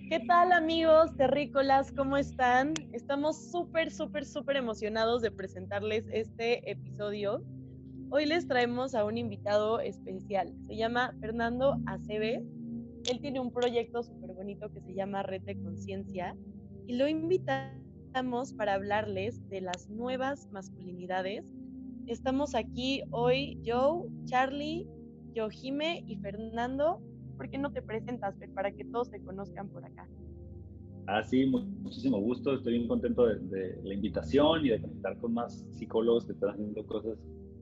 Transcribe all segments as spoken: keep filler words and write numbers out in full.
¿Qué tal, amigos terrícolas? ¿Cómo están? Estamos súper, súper, súper emocionados de presentarles este episodio. Hoy les traemos a un invitado especial. Se llama Fernando Aceves. Él tiene un proyecto súper bonito que se llama Red de Conciencia y lo invitamos para hablarles de las nuevas masculinidades. Estamos aquí hoy Joe, Charlie, Yohime y Fernando. ¿Por qué no te presentas, Fer, para que todos te conozcan por acá? Ah, sí, muchísimo gusto. Estoy bien contento de, de la invitación y de conectar con más psicólogos que están haciendo cosas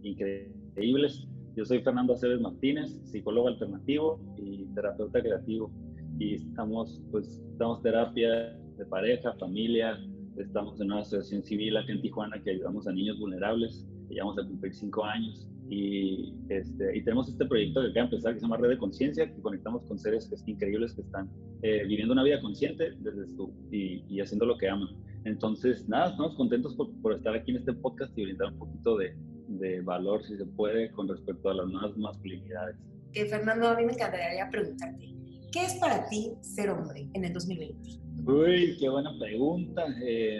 increíbles. Yo soy Fernando Aceves Martínez, psicólogo alternativo y terapeuta creativo. Y estamos, pues, damos terapia de pareja, familia. Estamos en una asociación civil aquí en Tijuana que ayudamos a niños vulnerables. Que ya vamos a cumplir cinco años. Y, este, y tenemos este proyecto que acaba de empezar que se llama Red de Conciencia, que conectamos con seres que, increíbles que están eh, viviendo una vida consciente desde su, y, y haciendo lo que aman. Entonces, nada, estamos contentos por, por estar aquí en este podcast y brindar un poquito de, de valor, si se puede, con respecto a las nuevas masculinidades. Eh, Fernando, a mí me encantaría preguntarte, ¿qué es para ti ser hombre en el dos mil veinte? Uy, qué buena pregunta. Eh,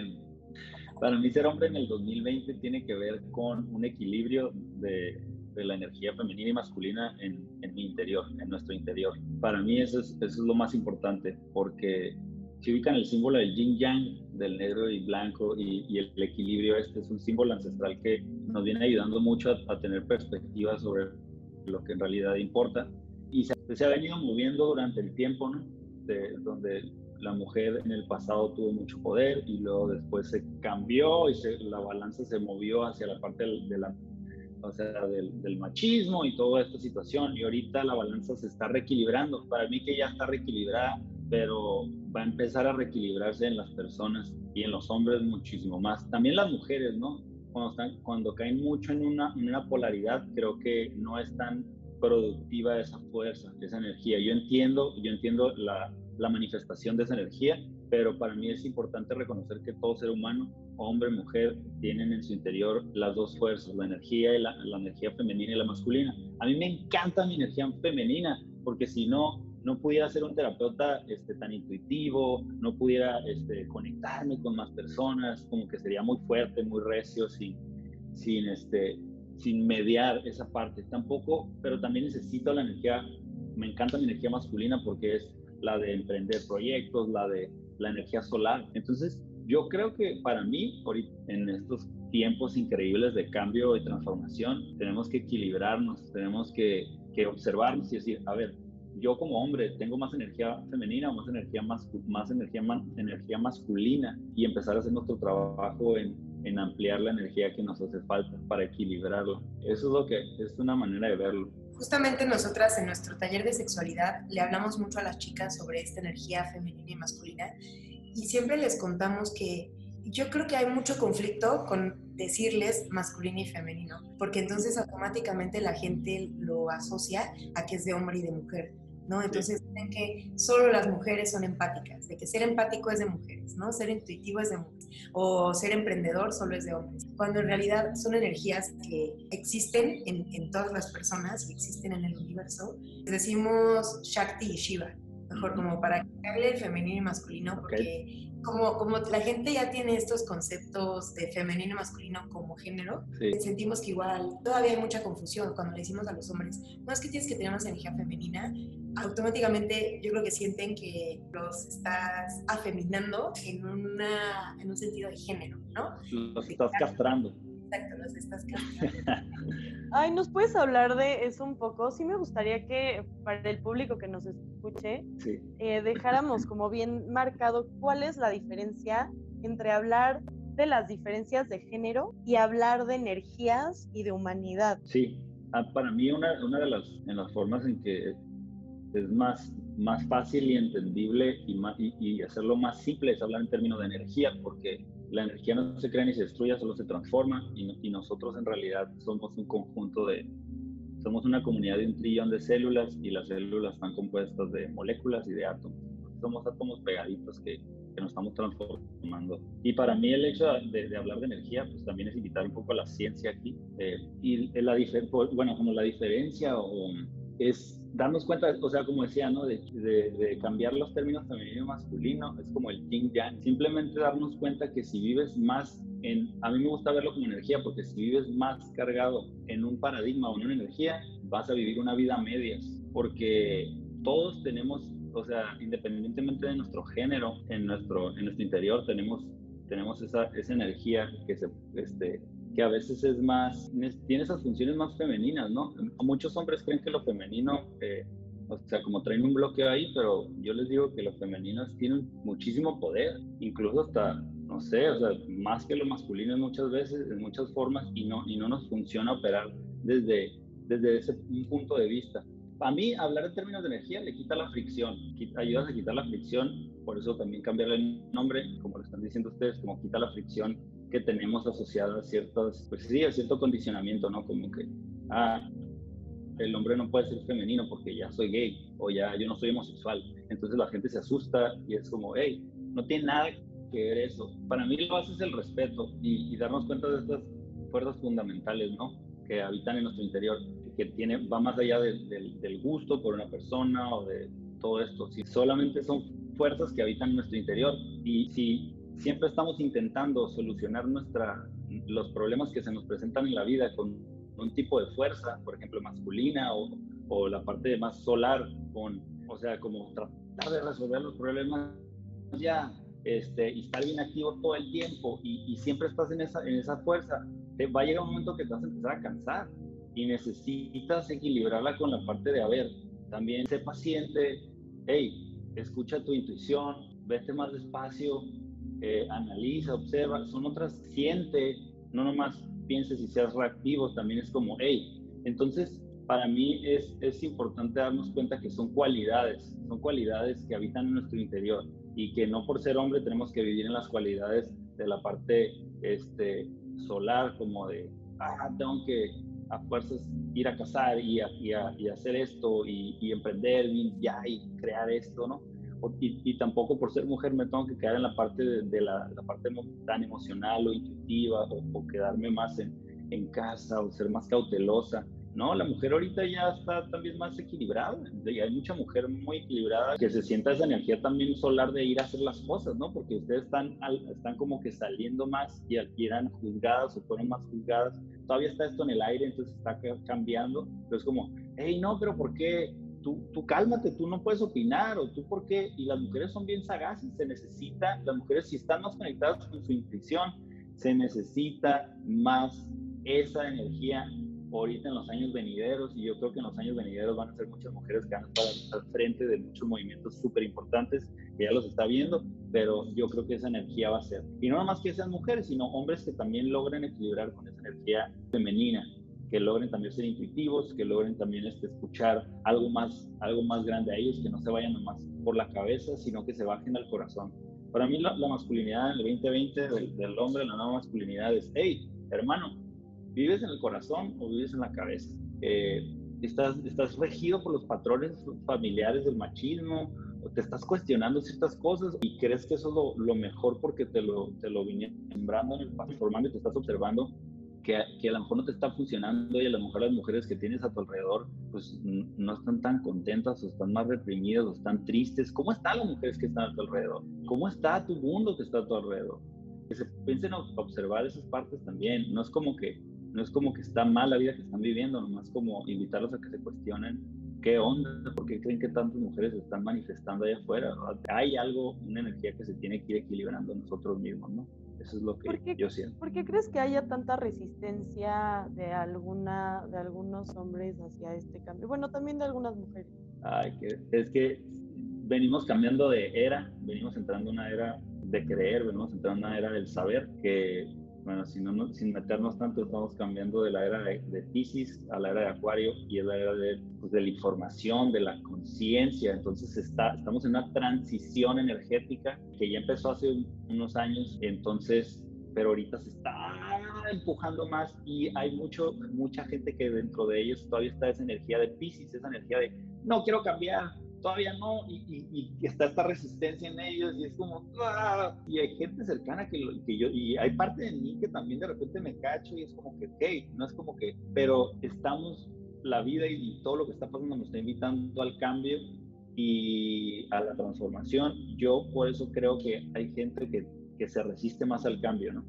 Para mí ser hombre en el dos mil veinte tiene que ver con un equilibrio de, de la energía femenina y masculina en, en mi interior, en nuestro interior. Para mí eso es, eso es lo más importante, porque si ubican el símbolo del yin yang, del negro y blanco, y, y el, el equilibrio este es un símbolo ancestral que nos viene ayudando mucho a, a tener perspectiva sobre lo que en realidad importa. Y se, se ha venido moviendo durante el tiempo, ¿no? De, donde la mujer en el pasado tuvo mucho poder y luego después se cambió y se, la balanza se movió hacia la parte del, de la, o sea, del, del machismo y toda esta situación, y ahorita la balanza se está reequilibrando. Para mí que ya está reequilibrada, pero va a empezar a reequilibrarse en las personas y en los hombres muchísimo más. También las mujeres, ¿no? Cuando, están, cuando caen mucho en una, en una polaridad, creo que no es tan productiva esa fuerza, esa energía. Yo entiendo, yo entiendo la la manifestación de esa energía, pero para mí es importante reconocer que todo ser humano, hombre, mujer, tienen en su interior las dos fuerzas, la energía, y la, la energía femenina y la masculina. A mí me encanta mi energía femenina, porque si no, no pudiera ser un terapeuta este, tan intuitivo, no pudiera este, conectarme con más personas, como que sería muy fuerte, muy recio, sin, sin, este, sin mediar esa parte. Tampoco, pero también necesito la energía, me encanta mi energía masculina porque es la de emprender proyectos, la de la energía solar. Entonces, yo creo que para mí, ahorita, en estos tiempos increíbles de cambio y transformación, tenemos que equilibrarnos, tenemos que, que observarnos y decir, a ver, yo como hombre tengo más energía femenina o más energía, más, más energía, más energía masculina, y empezar a hacer nuestro trabajo en, en ampliar la energía que nos hace falta para equilibrarlo. Eso es lo que es una manera de verlo. Justamente nosotras en nuestro taller de sexualidad le hablamos mucho a las chicas sobre esta energía femenina y masculina, y siempre les contamos que yo creo que hay mucho conflicto con decirles masculino y femenino, porque entonces automáticamente la gente lo asocia a que es de hombre y de mujer, ¿no? Entonces dicen que solo las mujeres son empáticas, de que ser empático es de mujeres, ¿no? Ser intuitivo es de mujeres, o ser emprendedor solo es de hombres, cuando en realidad son energías que existen en, en todas las personas y existen en el universo. Decimos Shakti y Shiva, mejor como para quitarle femenino y masculino, porque okay. como, como la gente ya tiene estos conceptos de femenino y masculino como género, sí. Sentimos que igual todavía hay mucha confusión cuando le decimos a los hombres, no es que tienes que tener más energía femenina, automáticamente yo creo que sienten que los estás afeminando en, una, en un sentido de género, ¿no? Los estás castrando. Exacto, los estás castrando. Ay, ¿nos puedes hablar de eso un poco? Sí me gustaría que para el público que nos escuche, sí. eh, dejáramos como bien marcado cuál es la diferencia entre hablar de las diferencias de género y hablar de energías y de humanidad. Sí, para mí una, una de las, en las formas en que es más, más fácil y entendible y, más, y, y hacerlo más simple es hablar en términos de energía, porque la energía no se crea ni se destruye, solo se transforma, y, y nosotros en realidad somos un conjunto de, somos una comunidad de un trillón de células, y las células están compuestas de moléculas y de átomos. Somos átomos pegaditos que, que nos estamos transformando. Y para mí el hecho de, de hablar de energía, pues también es invitar un poco a la ciencia aquí, eh, y la, bueno, como la diferencia o es darnos cuenta, o sea, como decía, ¿no? De, de, de cambiar los términos femenino y masculino, es como el yin yang. Simplemente darnos cuenta que si vives más en, a mí me gusta verlo como energía, porque si vives más cargado en un paradigma o en una energía, vas a vivir una vida a medias, porque todos tenemos, o sea, independientemente de nuestro género, en nuestro, en nuestro interior tenemos, tenemos esa, esa energía que se, este, que a veces es más, tiene esas funciones más femeninas, ¿no? Muchos hombres creen que lo femenino, eh, o sea, como traen un bloqueo ahí, pero yo les digo que lo femenino tiene muchísimo poder, incluso hasta, no sé, o sea, más que lo masculino en muchas veces, en muchas formas, y no, y no nos funciona operar desde, desde ese un punto de vista. A mí, hablar en términos de energía le quita la fricción, ayudas a quitar la fricción, por eso también cambiarle el nombre, como lo están diciendo ustedes, como quita la fricción que tenemos asociada a ciertos, pues sí, a cierto condicionamiento, ¿no? Como que, ah, el hombre no puede ser femenino porque ya soy gay, o ya yo no soy homosexual. Entonces la gente se asusta y es como, hey, no tiene nada que ver eso. Para mí lo base es el respeto y, y darnos cuenta de estas fuerzas fundamentales, ¿no? Que habitan en nuestro interior, que tiene, va más allá de, de, del gusto por una persona o de todo esto. Si solamente son fuerzas que habitan en nuestro interior y si siempre estamos intentando solucionar nuestra, los problemas que se nos presentan en la vida con un tipo de fuerza, por ejemplo, masculina o, o la parte más solar, con, o sea, como tratar de resolver los problemas ya, este, y estar bien activo todo el tiempo y, y siempre estás en esa, en esa fuerza, te va a llegar un momento que te vas a empezar a cansar y necesitas equilibrarla con la parte de, a ver, también sé paciente, hey, escucha tu intuición, vete más despacio, eh, analiza, observa, son otras, siente, no nomás pienses y seas reactivo, también es como, hey, entonces para mí es, es importante darnos cuenta que son cualidades, son cualidades que habitan en nuestro interior y que no por ser hombre tenemos que vivir en las cualidades de la parte este, solar, como de, ah, tengo que a fuerzas ir a cazar y, a, y, a, y hacer esto y, y emprender y, ya, y crear esto, ¿no? Y, y tampoco por ser mujer me tengo que quedar en la parte de, de la, la parte tan emocional o intuitiva o, o quedarme más en, en casa o ser más cautelosa. No, la mujer ahorita ya está también más equilibrada. Y hay mucha mujer muy equilibrada que se sienta esa energía también solar de ir a hacer las cosas, ¿no? Porque ustedes están, están como que saliendo más y, y eran juzgadas o fueron más juzgadas. Todavía está esto en el aire, entonces está cambiando. Pero es como, hey, no, pero ¿por qué? Tú, tú cálmate, tú no puedes opinar, o tú por qué, y las mujeres son bien sagaces, se necesita, las mujeres si están más conectadas con su intuición, se necesita más esa energía ahorita en los años venideros, y yo creo que en los años venideros van a ser muchas mujeres que van a estar al frente de muchos movimientos súper importantes, que ya los está viendo, pero yo creo que esa energía va a ser, y no nada más que sean mujeres, sino hombres que también logren equilibrar con esa energía femenina, que logren también ser intuitivos, que logren también este, escuchar algo más, algo más grande a ellos, que no se vayan nomás por la cabeza, sino que se bajen al corazón. Para mí la, la masculinidad en el veinte veinte del, del hombre, la nueva masculinidad es, hey, hermano, ¿vives en el corazón o vives en la cabeza? Eh, ¿estás, ¿Estás regido por los patrones familiares del machismo? ¿O te estás cuestionando ciertas cosas y crees que eso es lo, lo mejor porque te lo, te lo vinieron sembrando en el pasado, formando y te estás observando? Que, que a lo mejor no te está funcionando y a lo mejor las mujeres que tienes a tu alrededor pues no están tan contentas o están más reprimidas o están tristes. ¿Cómo están las mujeres que están a tu alrededor? ¿Cómo está tu mundo que está a tu alrededor? Que se piensen a observar esas partes también. No es como que, no es como que está mal la vida que están viviendo, nomás como invitarlos a que se cuestionen qué onda, por qué creen que tantas mujeres se están manifestando allá afuera. Hay algo, una energía que se tiene que ir equilibrando nosotros mismos, ¿no? Eso es lo que qué, yo siento. ¿Por qué crees que haya tanta resistencia de alguna, de algunos hombres hacia este cambio? Bueno, también de algunas mujeres. Ay, que, es que venimos cambiando de era, venimos entrando en una era de creer, venimos entrando en una era del saber, que, bueno, si no, no, sin meternos tanto, estamos cambiando de la era de, de Piscis a la era de Acuario, y es la era de, pues, de la información, de la conciencia. Entonces está, estamos en una transición energética que ya empezó hace un, unos años, entonces, pero ahorita se está empujando más y hay mucho, mucha gente que dentro de ellos todavía está esa energía de Piscis, esa energía de no quiero cambiar, todavía no, y, y, y está esta resistencia en ellos, y es como, ¡ah! Y hay gente cercana que, lo, que yo, y hay parte de mí que también de repente me cacho, y es como que, hey, no es como que, pero estamos la vida y, y todo lo que está pasando nos está invitando al cambio y a la transformación. Yo por eso creo que hay gente que, que se resiste más al cambio, ¿no?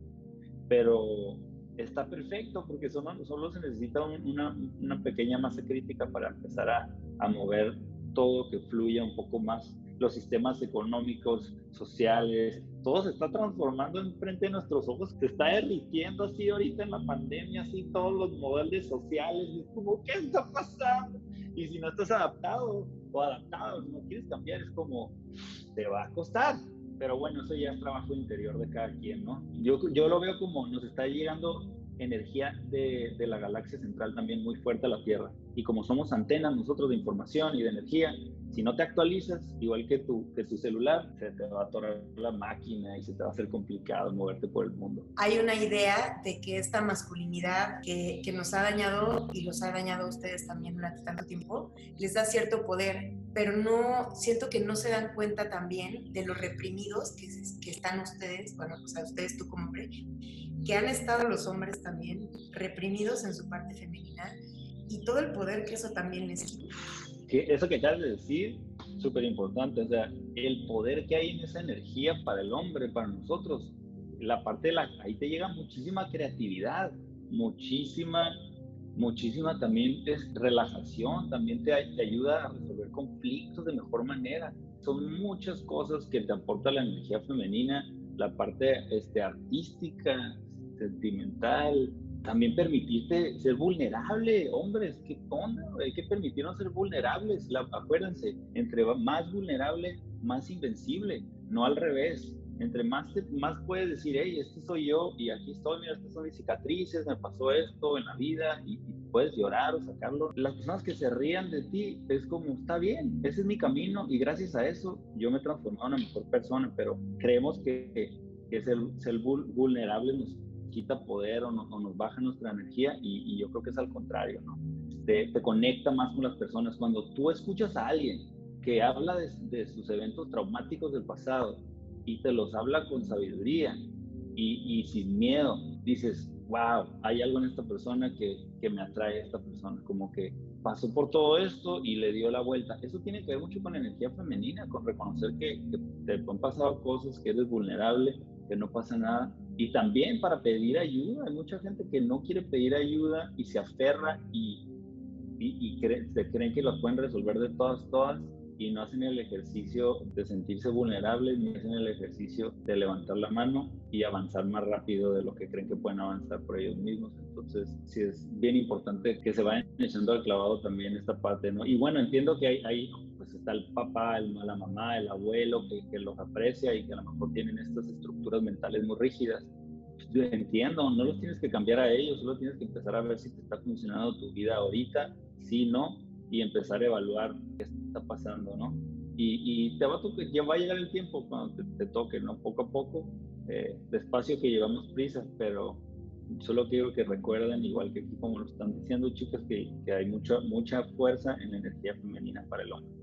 Pero está perfecto porque solo, solo se necesita un, una, una pequeña masa crítica para empezar a, a mover todo, que fluya un poco más. Los sistemas económicos, sociales, todo se está transformando enfrente de nuestros ojos, se está derritiendo así ahorita en la pandemia, así todos los modelos sociales, es como, ¿qué está pasando? Y si no estás adaptado o adaptado, no quieres cambiar, es como, te va a costar. Pero bueno, eso ya es trabajo interior de cada quien, ¿no? Yo, yo lo veo como nos está llegando energía de, de la galaxia central también muy fuerte a la Tierra. Y como somos antenas nosotros de información y de energía, si no te actualizas, igual que tu, que tu celular, se te va a atorar la máquina y se te va a hacer complicado moverte por el mundo. Hay una idea de que esta masculinidad que, que nos ha dañado y los ha dañado a ustedes también durante tanto tiempo, les da cierto poder, pero no, siento que no se dan cuenta también de los reprimidos que, que están ustedes, bueno, o sea, ustedes tú como hombre, que han estado los hombres también reprimidos en su parte femenina y todo el poder que eso también les quita. Que eso que acabas de decir, súper importante, o sea, el poder que hay en esa energía para el hombre, para nosotros, la parte de la, ahí te llega muchísima creatividad, muchísima, muchísima también es relajación, también te, te ayuda a resolver conflictos de mejor manera. Son muchas cosas que te aporta la energía femenina, la parte este, artística, sentimental, también permitirte ser vulnerable, hombres, qué onda, hay que permitirnos ser vulnerables, la, acuérdense, entre más vulnerable, más invencible, no al revés, entre más, te, más puedes decir, hey, este soy yo, y aquí estoy, mira, estas son mis cicatrices, me pasó esto en la vida, y, y puedes llorar o sacarlo. Las personas que se rían de ti, es como, está bien, ese es mi camino, y gracias a eso, yo me he transformado en una mejor persona, pero creemos que, que ser, ser vulnerable nos quita poder o, no, o nos baja nuestra energía y, y yo creo que es al contrario, ¿no? Te, te conecta más con las personas. Cuando tú escuchas a alguien que habla de, de sus eventos traumáticos del pasado y te los habla con sabiduría y, y sin miedo, dices, wow, hay algo en esta persona que, que me atrae a esta persona, como que pasó por todo esto y le dio la vuelta. Eso tiene que ver mucho con la energía femenina, con reconocer que, que te han pasado cosas, que eres vulnerable, que no pasa nada. Y también para pedir ayuda, hay mucha gente que no quiere pedir ayuda y se aferra y, y, y cree, se creen que lo pueden resolver de todas, todas y no hacen el ejercicio de sentirse vulnerables, ni hacen el ejercicio de levantar la mano y avanzar más rápido de lo que creen que pueden avanzar por ellos mismos. Entonces, sí es bien importante que se vayan echando al clavado también esta parte, ¿no? Y bueno, entiendo que hay, hay pues está el papá, el, la mamá, el abuelo que, que los aprecia y que a lo mejor tienen estas estructuras mentales muy rígidas. Yo entiendo, no los tienes que cambiar a ellos, solo tienes que empezar a ver si te está funcionando tu vida ahorita, si no, y empezar a evaluar qué está pasando, ¿no? Y, y te va a tocar, ya va a llegar el tiempo cuando te, te toque, ¿no? Poco a poco, eh, despacio que llevamos prisa, pero solo quiero que recuerden, igual que aquí como lo están diciendo chicas, que, que hay mucha, mucha fuerza en la energía femenina para el hombre.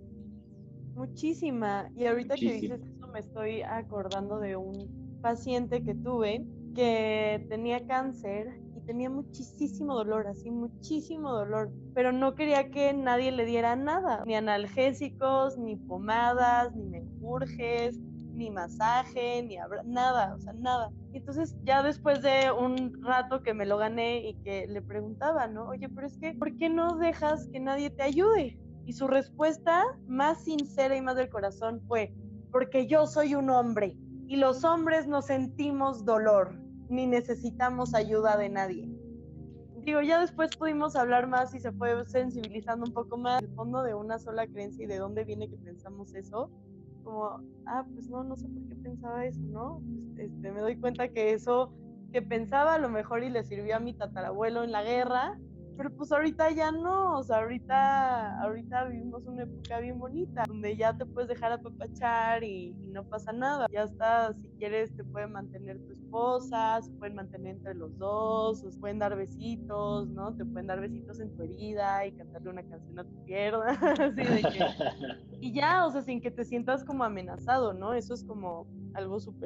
Muchísima. Y ahorita Muchísima. que dices eso me estoy acordando de un paciente que tuve que tenía cáncer y tenía muchísimo dolor, así muchísimo dolor, pero no quería que nadie le diera nada, ni analgésicos, ni pomadas, ni menjurjes, ni masaje, ni abra- nada, o sea, nada. Y entonces ya después de un rato que me lo gané y que le preguntaba, ¿no? Oye, pero es que, ¿por qué no dejas que nadie te ayude? Y su respuesta más sincera y más del corazón fue, porque yo soy un hombre y los hombres no sentimos dolor, ni necesitamos ayuda de nadie. Digo, ya después pudimos hablar más y se fue sensibilizando un poco más el fondo de una sola creencia y de dónde viene que pensamos eso. Como, ah, pues no, no sé por qué pensaba eso, ¿no? Pues, este, me doy cuenta que eso que pensaba a lo mejor y le sirvió a mi tatarabuelo en la guerra, pero pues ahorita ya no, o sea, ahorita, ahorita vivimos una época bien bonita, donde ya te puedes dejar apapachar y, y no pasa nada. Ya está, si quieres te puede mantener tu esposa, se pueden mantener entre los dos, os pueden dar besitos, ¿no? Te pueden dar besitos en tu herida y cantarle una canción a tu pierna, así de que... Y ya, o sea, sin que te sientas como amenazado, ¿no? Eso es como algo súper,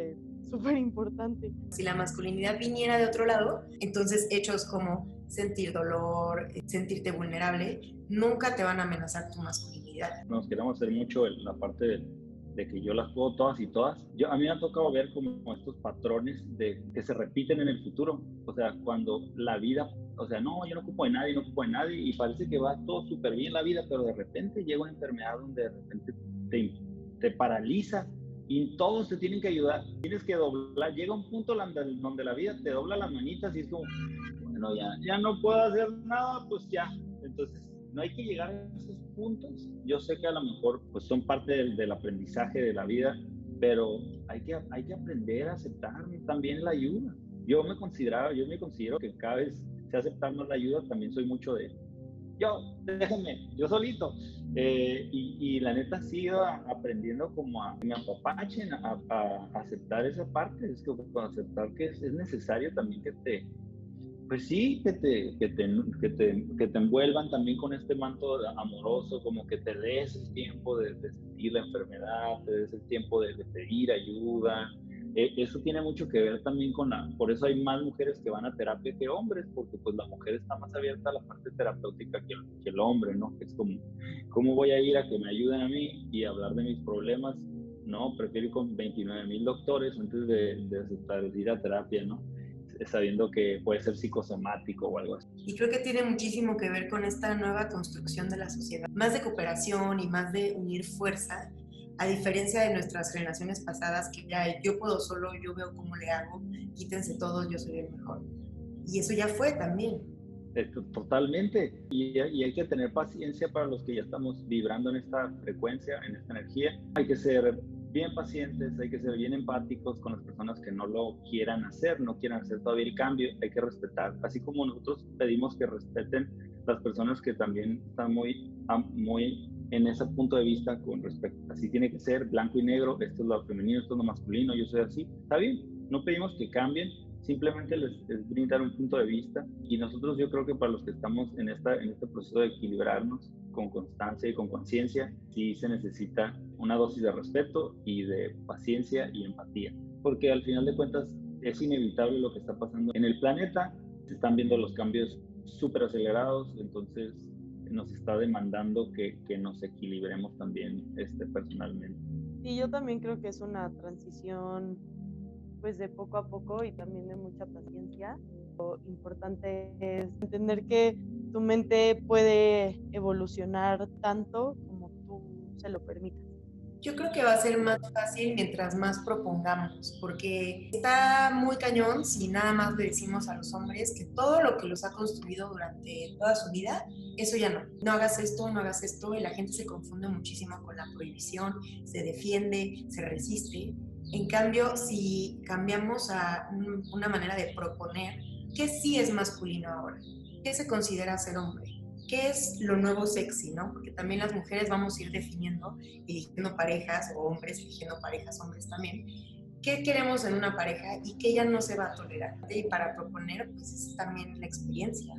súper importante. Si la masculinidad viniera de otro lado, entonces hechos como sentir dolor, sentirte vulnerable, nunca te van a amenazar tu masculinidad. Nos queremos hacer mucho en la parte de, de que yo las puedo todas y todas. Yo, a mí me ha tocado ver como estos patrones de, que se repiten en el futuro. O sea, cuando la vida, o sea, no, yo no ocupo de nadie, no ocupo de nadie, y parece que va todo súper bien la vida, pero de repente llega una enfermedad donde de repente te, te paraliza y todos te tienen que ayudar. Tienes que doblar, llega un punto donde la vida te dobla las manitas y es como, bueno, ya, ya no puedo hacer nada, pues ya. Entonces, no hay que llegar a esos puntos. Yo sé que a lo mejor pues, son parte del, del aprendizaje de la vida, pero hay que, hay que aprender a aceptar también la ayuda. Yo me consideraba, yo me considero que cada vez sé aceptar más la ayuda, también soy mucho de, yo, déjenme, yo solito. Eh, y, y la neta sí he ido aprendiendo como a me apapachen, a, a, a aceptar esa parte, es como aceptar que es, es necesario también que te, pues sí, que te, que, te, que, te, que te envuelvan también con este manto amoroso, como que te des el tiempo de, de sentir la enfermedad, te des el tiempo de, de pedir ayuda. Eh, eso tiene mucho que ver también con la, por eso hay más mujeres que van a terapia que hombres, porque pues la mujer está más abierta a la parte terapéutica que el, que el hombre, ¿no? Es como, ¿cómo voy a ir a que me ayuden a mí y hablar de mis problemas? No, prefiero ir con veintinueve mil doctores antes de, de aceptar ir a terapia, ¿no? Sabiendo que puede ser psicosomático o algo así. Y creo que tiene muchísimo que ver con esta nueva construcción de la sociedad, más de cooperación y más de unir fuerza, a diferencia de nuestras generaciones pasadas que ya yo puedo solo, yo veo cómo le hago, quítense todos, yo soy el mejor. Y eso ya fue también. Totalmente, y, y hay que tener paciencia para los que ya estamos vibrando en esta frecuencia, en esta energía. Hay que ser bien pacientes, hay que ser bien empáticos con las personas que no lo quieran hacer, no quieran hacer todavía el cambio, hay que respetar, así como nosotros pedimos que respeten las personas que también están muy, muy en ese punto de vista con respecto, así tiene que ser, blanco y negro, esto es lo femenino, esto es lo masculino, yo soy así, está bien, no pedimos que cambien, simplemente les, les brindar un punto de vista, y nosotros yo creo que para los que estamos en, esta, en este proceso de equilibrarnos con constancia y con conciencia, sí se necesita una dosis de respeto y de paciencia y empatía, porque al final de cuentas es inevitable lo que está pasando en el planeta, se están viendo los cambios súper acelerados, entonces nos está demandando que, que nos equilibremos también este, personalmente. Y yo también creo que es una transición pues de poco a poco y también de mucha paciencia. Lo importante es entender que tu mente puede evolucionar tanto como tú se lo permitas. Yo creo que va a ser más fácil mientras más propongamos, porque está muy cañón si nada más le decimos a los hombres que todo lo que los ha construido durante toda su vida, eso ya no. No hagas esto, no hagas esto, y la gente se confunde muchísimo con la prohibición, se defiende, se resiste. En cambio, si cambiamos a un, una manera de proponer, ¿qué sí es masculino ahora? ¿Qué se considera ser hombre? ¿Qué es lo nuevo sexy, no? Porque también las mujeres vamos a ir definiendo, eligiendo parejas, o hombres eligiendo parejas, hombres también. ¿Qué queremos en una pareja y qué ya no se va a tolerar? Y para proponer, pues es también la experiencia.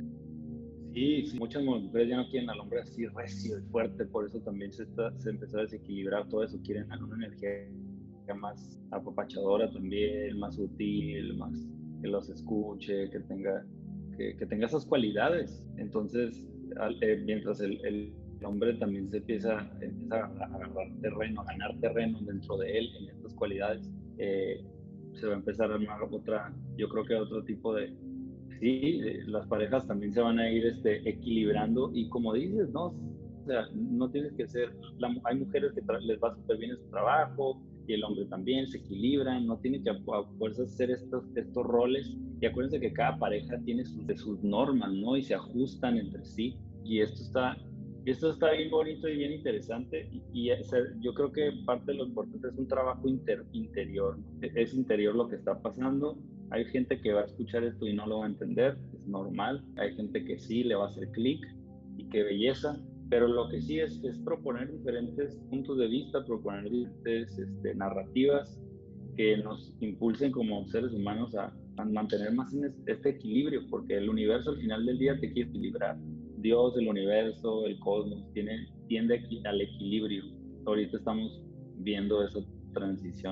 Sí, sí, muchas mujeres ya no quieren al hombre así recio y fuerte, por eso también se, está, se empezó a desequilibrar todo eso, quieren a una energía más apapachadora también, más sutil, más que los escuche, que tenga, que, que tenga esas cualidades. Entonces, eh, mientras el, el hombre también se empieza, empieza a agarrar terreno, a ganar terreno dentro de él en estas cualidades, eh, se va a empezar a armar otra, yo creo que otro tipo de, sí, eh, las parejas también se van a ir este, equilibrando y como dices, ¿no? O sea, no tienes que ser, la, hay mujeres que les va súper bien en su trabajo y el hombre también, se equilibran, no tiene que a, a fuerzas hacer estos, estos roles. Y acuérdense que cada pareja tiene sus, sus normas, ¿no? Y se ajustan entre sí. Y esto está, esto está bien bonito y bien interesante. Y, y es, yo creo que parte de lo importante es un trabajo inter, interior. Es interior lo que está pasando. Hay gente que va a escuchar esto y no lo va a entender, es normal. Hay gente que sí le va a hacer clic y qué belleza. Pero lo que sí es, es proponer diferentes puntos de vista, proponer diferentes este, narrativas que nos impulsen como seres humanos a, a mantener más en este equilibrio, porque el universo al final del día te quiere equilibrar. Dios, el universo, el cosmos, tiene, tiende al equilibrio. Ahorita estamos viendo esa transición.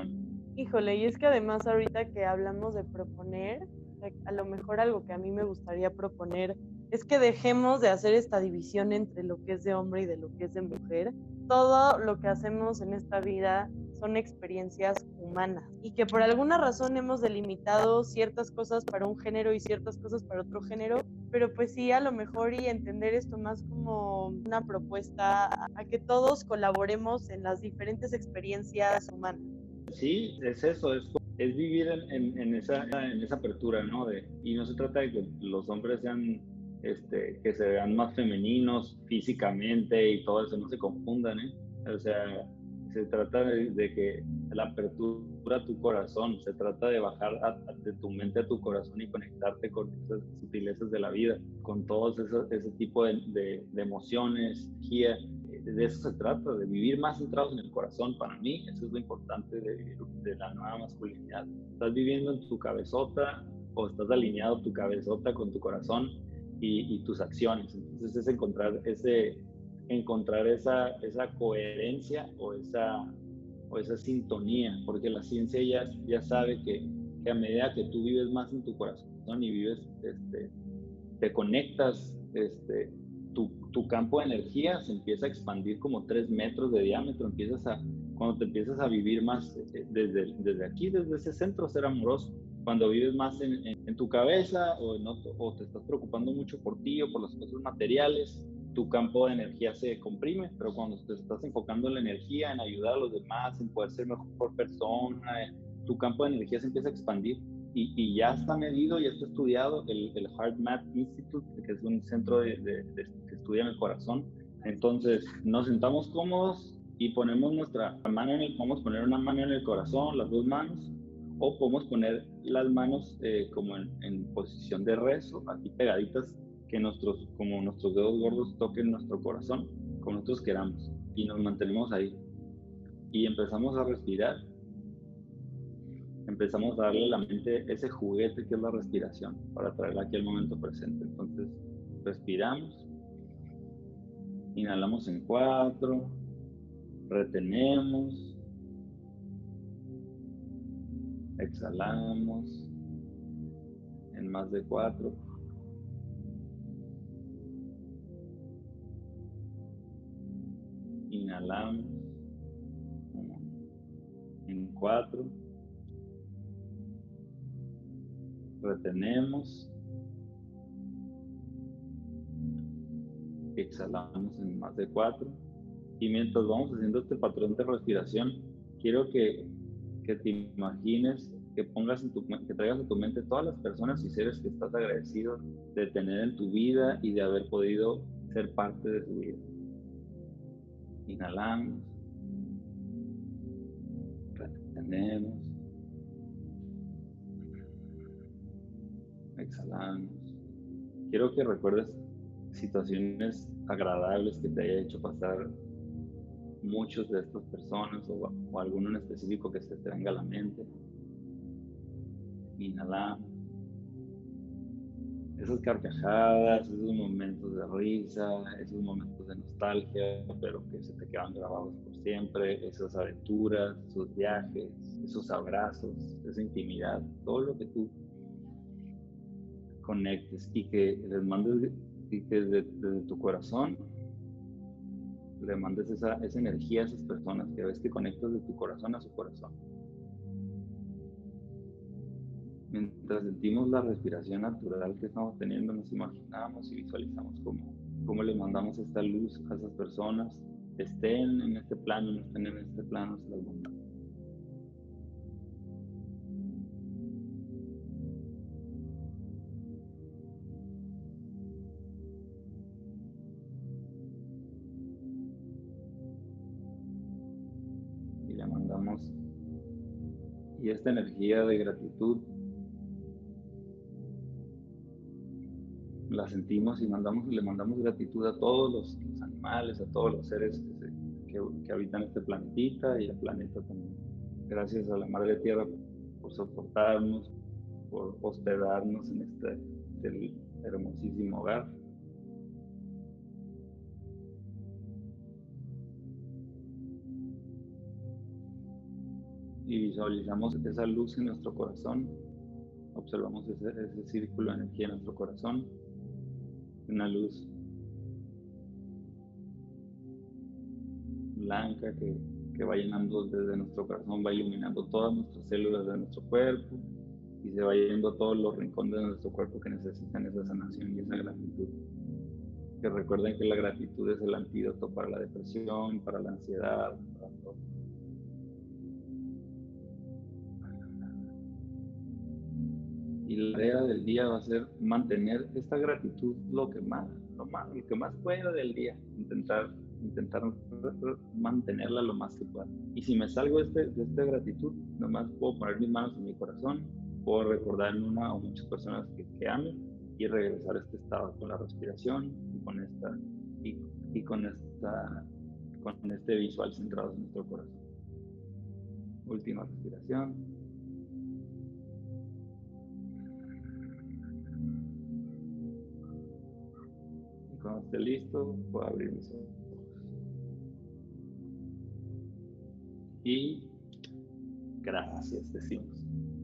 Híjole, y es que además ahorita que hablamos de proponer, a lo mejor algo que a mí me gustaría proponer es que dejemos de hacer esta división entre lo que es de hombre y de lo que es de mujer. Todo lo que hacemos en esta vida son experiencias humanas y que por alguna razón hemos delimitado ciertas cosas para un género y ciertas cosas para otro género, pero pues sí, a lo mejor y entender esto más como una propuesta a que todos colaboremos en las diferentes experiencias humanas. Sí, es eso, es, es vivir en, en, en, esa, en esa apertura, ¿no? De, y no se trata de que los hombres sean, este, que se vean más femeninos físicamente y todo eso, no se confundan, ¿eh? O sea, se trata de, de que la apertura a tu corazón, se trata de bajar a, a, de tu mente a tu corazón y conectarte con esas sutilezas de la vida, con todos esos, ese tipo de, de, de emociones, energía. De eso se trata, de vivir más centrados en el corazón. Para mí, eso es lo importante de vivir de la nueva masculinidad. Estás viviendo en tu cabezota o estás alineado tu cabezota con tu corazón y, y tus acciones. Entonces es encontrar, ese, encontrar esa, esa coherencia o esa, o esa sintonía, porque la ciencia ya, ya sabe que, que a medida que tú vives más en tu corazón y vives, este, te conectas, este, Tu, tu campo de energía se empieza a expandir como tres metros de diámetro, empiezas a, cuando te empiezas a vivir más eh, desde, desde aquí, desde ese centro, ser amoroso, cuando vives más en, en, en tu cabeza o, en otro, o te estás preocupando mucho por ti o por las cosas materiales, tu campo de energía se comprime, pero cuando te estás enfocando en la energía, en ayudar a los demás, en poder ser mejor persona, eh, tu campo de energía se empieza a expandir. Y, y ya está medido, ya está estudiado el, el HeartMath Institute, que es un centro de, de, de, que estudia el corazón. Entonces nos sentamos cómodos y ponemos nuestra mano en el, podemos poner una mano en el corazón, las dos manos, o podemos poner las manos eh, como en, en posición de rezo, aquí pegaditas, que nuestros, como nuestros dedos gordos toquen nuestro corazón, como nosotros queramos, y nos mantenemos ahí. Y empezamos a respirar. Empezamos a darle a la mente ese juguete que es la respiración para traerla aquí al momento presente. Entonces, respiramos, inhalamos en cuatro, retenemos, exhalamos en más de cuatro, inhalamos en cuatro, retenemos, exhalamos en más de cuatro, y mientras vamos haciendo este patrón de respiración, quiero que, que te imagines, que pongas en tu, que traigas a tu mente todas las personas y seres que estás agradecido de tener en tu vida y de haber podido ser parte de tu vida. Inhalamos, retenemos, exhalamos. Quiero que recuerdes situaciones agradables que te haya hecho pasar muchos de estas personas o, o alguno en específico que se te venga a la mente. Inhalamos. Esas carcajadas, esos momentos de risa, esos momentos de nostalgia, pero que se te quedan grabados por siempre, esas aventuras, esos viajes, esos abrazos, esa intimidad, todo lo que tú conectes y que les mandes, y que desde, desde tu corazón le mandes esa, esa energía a esas personas, que ves que conectas de tu corazón a su corazón. Mientras sentimos la respiración natural que estamos teniendo, nos imaginamos y visualizamos cómo, cómo le mandamos esta luz a esas personas, estén en este plano, no estén en este plano, se las mandamos. Y le mandamos, y esta energía de gratitud la sentimos y mandamos, le mandamos gratitud a todos los, los animales, a todos los seres que, se, que, que habitan este planetita y el planeta también. Gracias a la Madre Tierra por soportarnos, por hospedarnos en este, este hermosísimo hogar. y visualizamos esa luz en nuestro corazón. Observamos ese, ese círculo de energía en nuestro corazón, una luz blanca que, que va llenando desde nuestro corazón, va iluminando todas nuestras células de nuestro cuerpo y se va yendo a todos los rincones de nuestro cuerpo que necesitan esa sanación y esa gratitud. Que recuerden que la gratitud es el antídoto para la depresión, para la ansiedad, para todo. Y la tarea del día va a ser mantener esta gratitud lo que más, lo más, lo que más pueda del día, intentar, intentar mantenerla lo más que pueda. Y si me salgo de, este, de esta gratitud, nomás puedo poner mis manos en mi corazón, puedo recordar en una o muchas personas que, que amo y regresar a este estado con la respiración y con esta y, y con esta con este visual centrado en nuestro corazón. Última respiración. Cuando esté listo, puedo abrir mis ojos. Y gracias, decimos.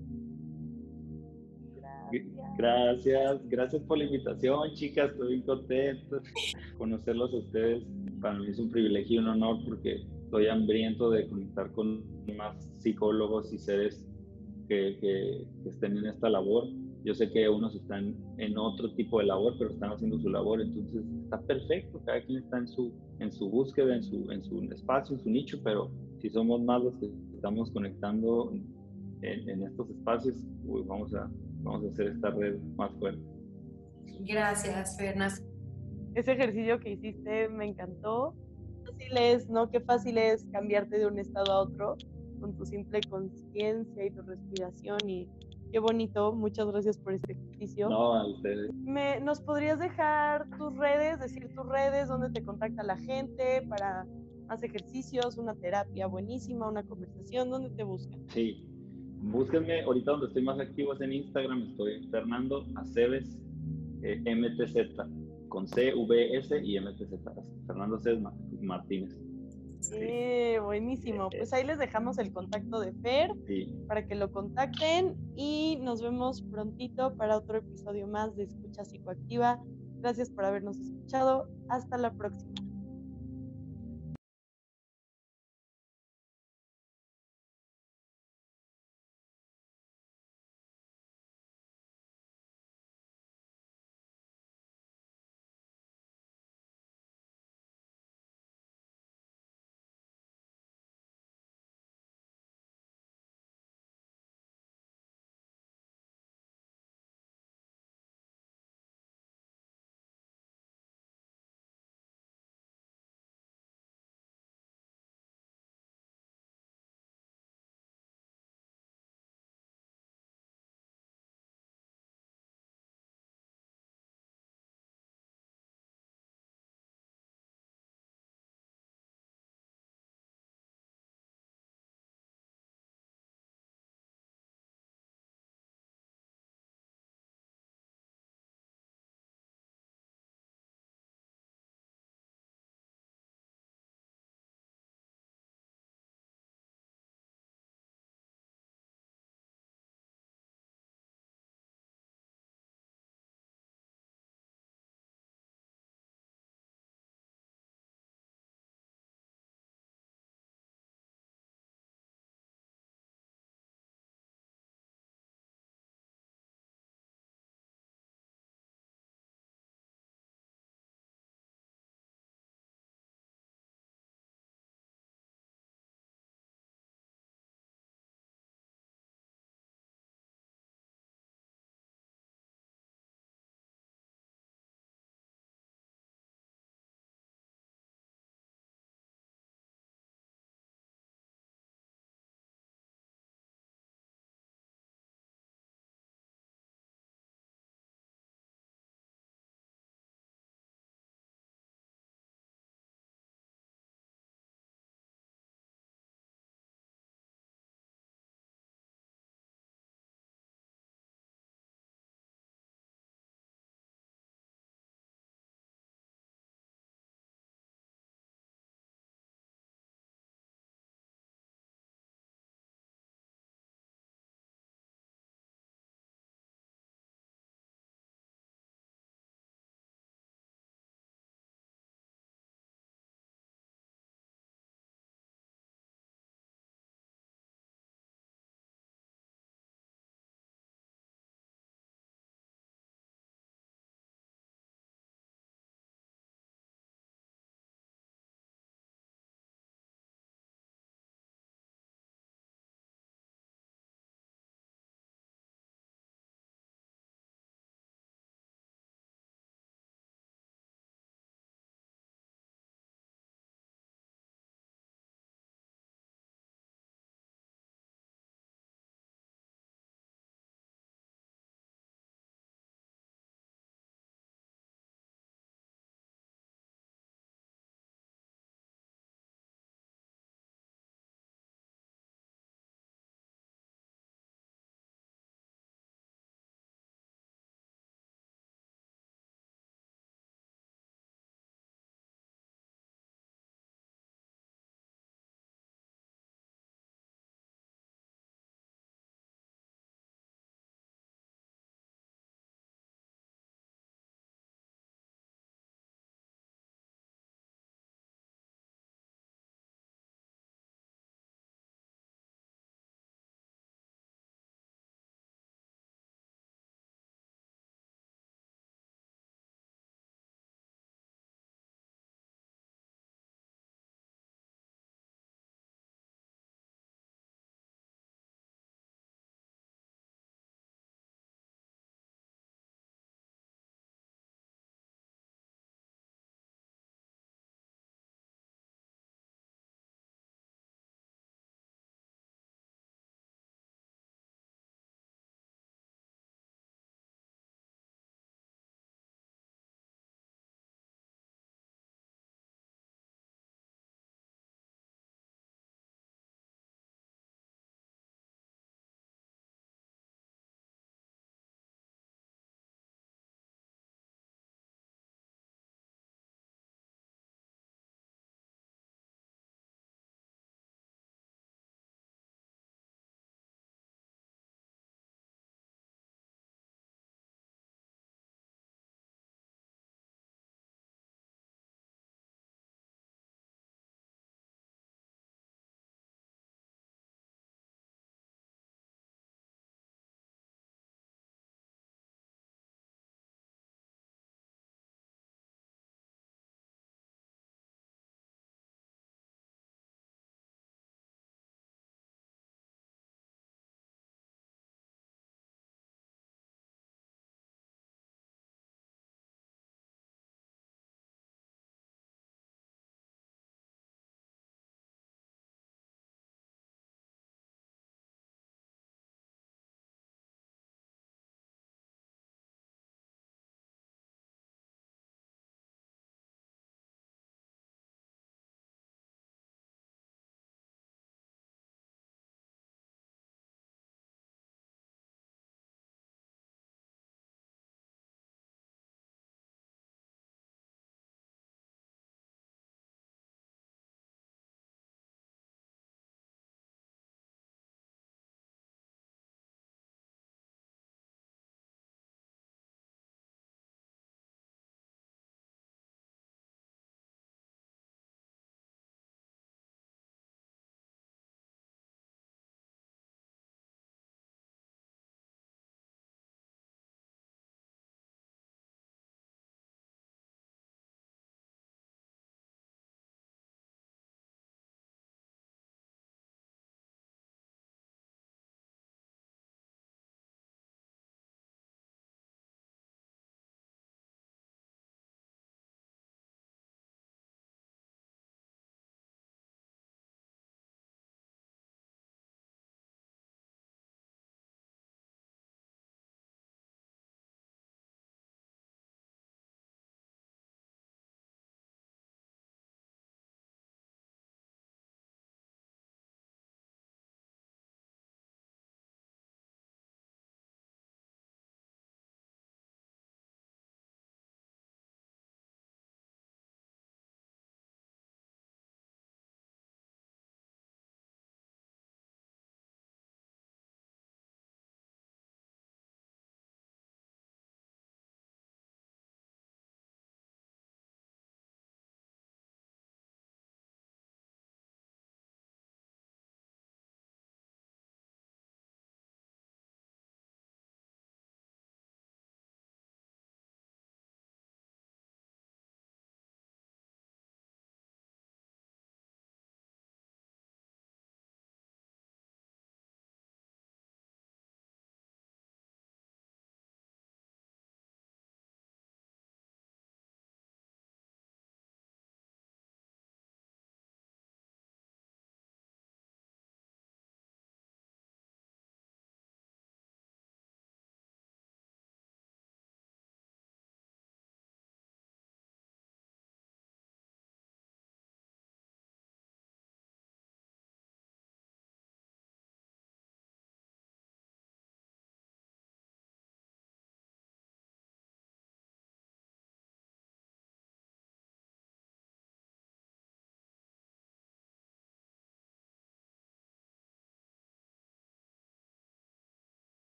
Gracias. Gracias, gracias por la invitación, chicas. Estoy bien contento de conocerlos a ustedes. Para mí es un privilegio y un honor porque estoy hambriento de conectar con más psicólogos y seres que, que, que estén en esta labor. Yo sé que unos están en otro tipo de labor, pero están haciendo su labor, entonces está perfecto, cada quien está en su, en su búsqueda, en su, en su espacio, en su nicho, pero si somos más los que estamos conectando en, en estos espacios, pues vamos, a, vamos a hacer esta red más fuerte. Gracias, Fernas. Ese ejercicio que hiciste me encantó. Qué fácil es, ¿no? Qué fácil es cambiarte de un estado a otro con tu simple conciencia y tu respiración y qué bonito, muchas gracias por este ejercicio. No, a ustedes. Me, ¿Nos podrías dejar tus redes, decir tus redes, dónde te contacta la gente para más ejercicios, una terapia buenísima, una conversación, dónde te buscan? Sí, búsquenme, ahorita donde estoy más activo es en Instagram, estoy Fernando Aceves eh, M T Z, con C, V, S y M T Z, Fernando Aceves Martínez. Sí, buenísimo. Pues ahí les dejamos el contacto de Fer sí. para que lo contacten y nos vemos prontito para otro episodio más de Escucha Psicoactiva. Gracias por habernos escuchado. Hasta la próxima.